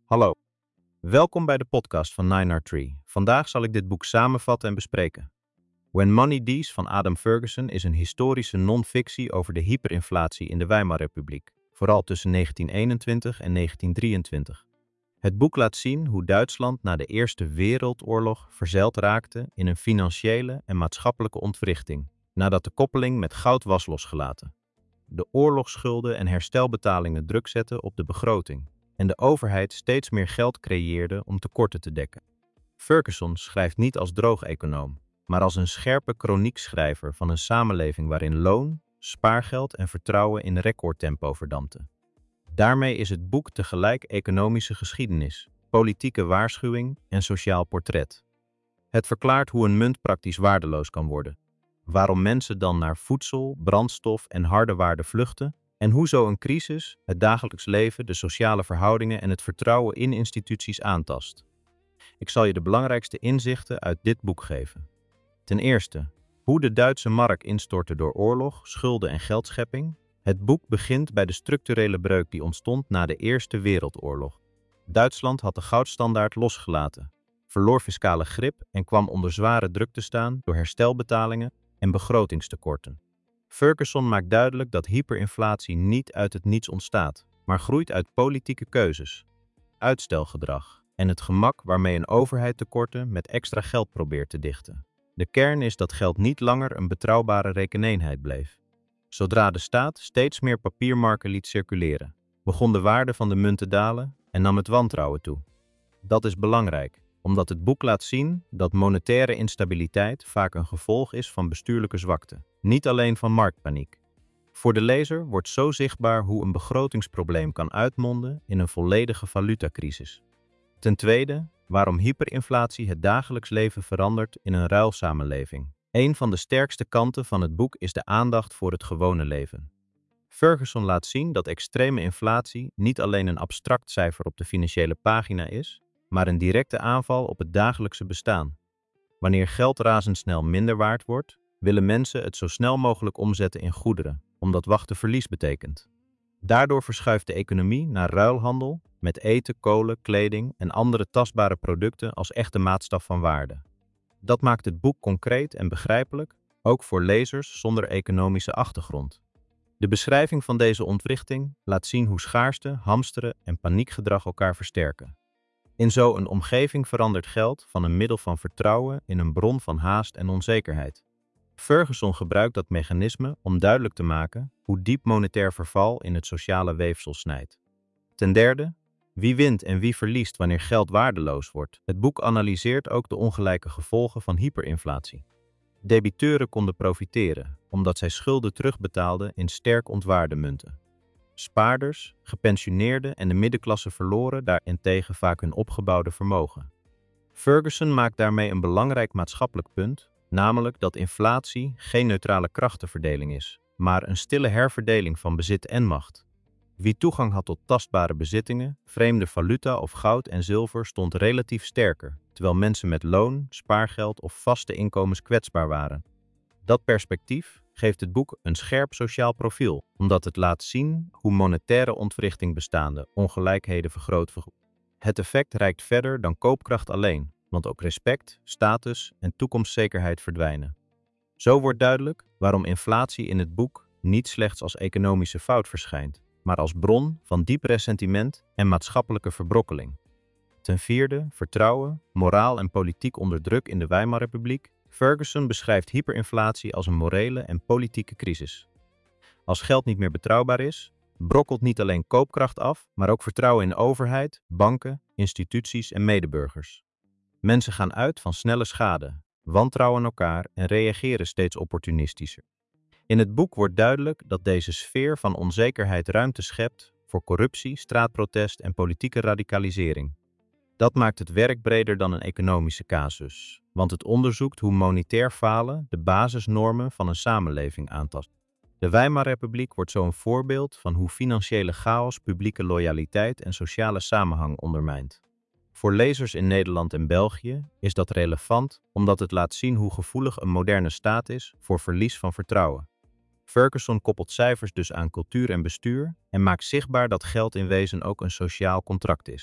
Hallo, welkom bij de podcast van 9R3. Vandaag zal ik dit boek samenvatten en bespreken. When Money Dies van Adam Ferguson is een historische non-fictie over de hyperinflatie in de Weimarrepubliek, vooral tussen 1921 en 1923. Het boek laat zien hoe Duitsland na de Eerste Wereldoorlog verzeild raakte in een financiële en maatschappelijke ontwrichting, nadat de koppeling met goud was losgelaten. De oorlogsschulden en herstelbetalingen druk zetten op de begroting en de overheid steeds meer geld creëerde om tekorten te dekken. Ferguson schrijft niet als droog-econoom, maar als een scherpe kroniekschrijver van een samenleving waarin loon, spaargeld en vertrouwen in recordtempo verdampten. Daarmee is het boek tegelijk economische geschiedenis, politieke waarschuwing en sociaal portret. Het verklaart hoe een munt praktisch waardeloos kan worden, waarom mensen dan naar voedsel, brandstof en harde waarden vluchten en hoe zo'n crisis het dagelijks leven, de sociale verhoudingen en het vertrouwen in instituties aantast. Ik zal je de belangrijkste inzichten uit dit boek geven. Ten eerste, hoe de Duitse mark instortte door oorlog, schulden en geldschepping. Het boek begint bij de structurele breuk die ontstond na de Eerste Wereldoorlog. Duitsland had de goudstandaard losgelaten, verloor fiscale grip en kwam onder zware druk te staan door herstelbetalingen en begrotingstekorten. Ferguson maakt duidelijk dat hyperinflatie niet uit het niets ontstaat, maar groeit uit politieke keuzes, uitstelgedrag en het gemak waarmee een overheid tekorten met extra geld probeert te dichten. De kern is dat geld niet langer een betrouwbare rekeneenheid bleef. Zodra de staat steeds meer papiermarken liet circuleren, begon de waarde van de munt te dalen en nam het wantrouwen toe. Dat is belangrijk, omdat het boek laat zien dat monetaire instabiliteit vaak een gevolg is van bestuurlijke zwakte, niet alleen van marktpaniek. Voor de lezer wordt zo zichtbaar hoe een begrotingsprobleem kan uitmonden in een volledige valutacrisis. Ten tweede, waarom hyperinflatie het dagelijks leven verandert in een ruilsamenleving. Een van de sterkste kanten van het boek is de aandacht voor het gewone leven. Ferguson laat zien dat extreme inflatie niet alleen een abstract cijfer op de financiële pagina is, maar een directe aanval op het dagelijkse bestaan. Wanneer geld razendsnel minder waard wordt, willen mensen het zo snel mogelijk omzetten in goederen, omdat wachten verlies betekent. Daardoor verschuift de economie naar ruilhandel met eten, kolen, kleding en andere tastbare producten als echte maatstaf van waarde. Dat maakt het boek concreet en begrijpelijk, ook voor lezers zonder economische achtergrond. De beschrijving van deze ontwrichting laat zien hoe schaarste, hamsteren en paniekgedrag elkaar versterken. In zo'n omgeving verandert geld van een middel van vertrouwen in een bron van haast en onzekerheid. Ferguson gebruikt dat mechanisme om duidelijk te maken hoe diep monetair verval in het sociale weefsel snijdt. Ten derde, wie wint en wie verliest wanneer geld waardeloos wordt. Het boek analyseert ook de ongelijke gevolgen van hyperinflatie. Debiteuren konden profiteren, omdat zij schulden terugbetaalden in sterk ontwaarde munten. Spaarders, gepensioneerden en de middenklasse verloren daarentegen vaak hun opgebouwde vermogen. Ferguson maakt daarmee een belangrijk maatschappelijk punt, namelijk dat inflatie geen neutrale krachtenverdeling is, maar een stille herverdeling van bezit en macht. Wie toegang had tot tastbare bezittingen, vreemde valuta of goud en zilver stond relatief sterker, terwijl mensen met loon, spaargeld of vaste inkomens kwetsbaar waren. Dat perspectief geeft het boek een scherp sociaal profiel, omdat het laat zien hoe monetaire ontwrichting bestaande ongelijkheden vergroot. Het effect reikt verder dan koopkracht alleen, want ook respect, status en toekomstzekerheid verdwijnen. Zo wordt duidelijk waarom inflatie in het boek niet slechts als economische fout verschijnt, maar als bron van diep ressentiment en maatschappelijke verbrokkeling. Ten vierde, vertrouwen, moraal en politiek onder druk in de Weimarrepubliek. Ferguson beschrijft hyperinflatie als een morele en politieke crisis. Als geld niet meer betrouwbaar is, brokkelt niet alleen koopkracht af, maar ook vertrouwen in de overheid, banken, instituties en medeburgers. Mensen gaan uit van snelle schade, wantrouwen elkaar en reageren steeds opportunistischer. In het boek wordt duidelijk dat deze sfeer van onzekerheid ruimte schept voor corruptie, straatprotest en politieke radicalisering. Dat maakt het werk breder dan een economische casus, want het onderzoekt hoe monetair falen de basisnormen van een samenleving aantast. De Weimarrepubliek wordt zo een voorbeeld van hoe financiële chaos publieke loyaliteit en sociale samenhang ondermijnt. Voor lezers in Nederland en België is dat relevant omdat het laat zien hoe gevoelig een moderne staat is voor verlies van vertrouwen. Ferguson koppelt cijfers dus aan cultuur en bestuur en maakt zichtbaar dat geld in wezen ook een sociaal contract is.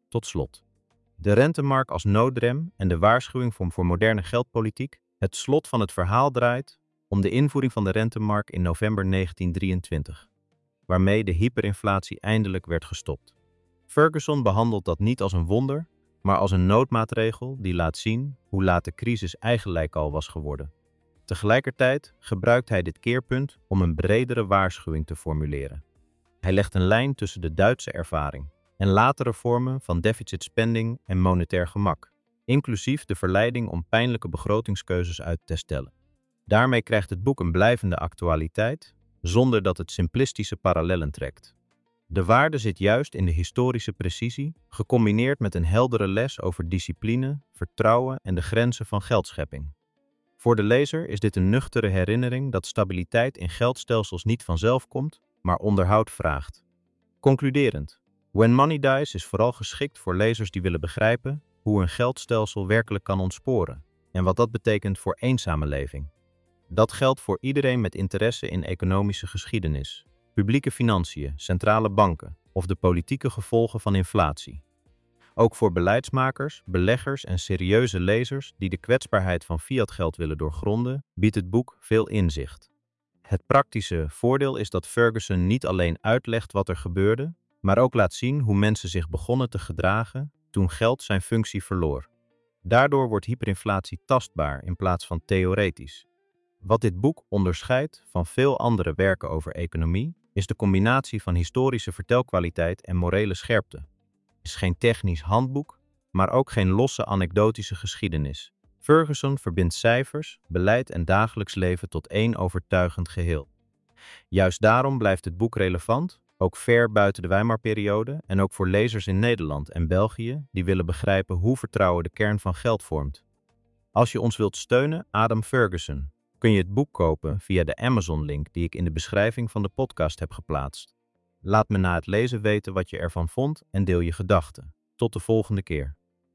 Tot slot. De rentemarkt als noodrem en de waarschuwing voor moderne geldpolitiek. Het slot van het verhaal draait om de invoering van de rentemarkt in november 1923, waarmee de hyperinflatie eindelijk werd gestopt. Ferguson behandelt dat niet als een wonder, maar als een noodmaatregel die laat zien hoe laat de crisis eigenlijk al was geworden. Tegelijkertijd gebruikt hij dit keerpunt om een bredere waarschuwing te formuleren. Hij legt een lijn tussen de Duitse ervaring en latere vormen van deficit spending en monetair gemak, inclusief de verleiding om pijnlijke begrotingskeuzes uit te stellen. Daarmee krijgt het boek een blijvende actualiteit, zonder dat het simplistische parallellen trekt. De waarde zit juist in de historische precisie, gecombineerd met een heldere les over discipline, vertrouwen en de grenzen van geldschepping. Voor de lezer is dit een nuchtere herinnering dat stabiliteit in geldstelsels niet vanzelf komt, maar onderhoud vraagt. Concluderend, When Money Dies is vooral geschikt voor lezers die willen begrijpen hoe een geldstelsel werkelijk kan ontsporen en wat dat betekent voor één samenleving. Dat geldt voor iedereen met interesse in economische geschiedenis, publieke financiën, centrale banken of de politieke gevolgen van inflatie. Ook voor beleidsmakers, beleggers en serieuze lezers die de kwetsbaarheid van fiatgeld willen doorgronden, biedt het boek veel inzicht. Het praktische voordeel is dat Ferguson niet alleen uitlegt wat er gebeurde, maar ook laat zien hoe mensen zich begonnen te gedragen toen geld zijn functie verloor. Daardoor wordt hyperinflatie tastbaar in plaats van theoretisch. Wat dit boek onderscheidt van veel andere werken over economie, is de combinatie van historische vertelkwaliteit en morele scherpte. Het is geen technisch handboek, maar ook geen losse anekdotische geschiedenis. Ferguson verbindt cijfers, beleid en dagelijks leven tot één overtuigend geheel. Juist daarom blijft het boek relevant, ook ver buiten de Weimarperiode en ook voor lezers in Nederland en België die willen begrijpen hoe vertrouwen de kern van geld vormt. Als je ons wilt steunen, Adam Ferguson, kun je het boek kopen via de Amazon-link die ik in de beschrijving van de podcast heb geplaatst. Laat me na het lezen weten wat je ervan vond en deel je gedachten. Tot de volgende keer.